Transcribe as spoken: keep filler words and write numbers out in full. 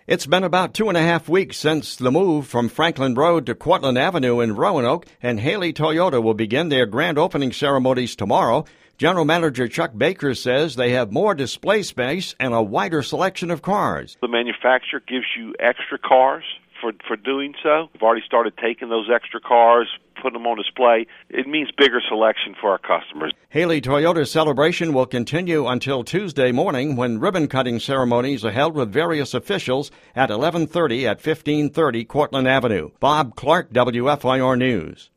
It's been about two and a half weeks since the move from Franklin Road to Cortlandt Avenue in Roanoke, and Haley Toyota will begin their grand opening ceremonies tomorrow. General Manager Chuck Baker says they have more display space and a wider selection of cars. The manufacturer gives you extra cars for, for doing so. We've already started taking those extra cars, putting them on display. It means bigger selection for our customers. Haley Toyota's celebration will continue until Tuesday morning, when ribbon-cutting ceremonies are held with various officials at eleven thirty at fifteen thirty Cortlandt Avenue. Bob Clark, W F I R News.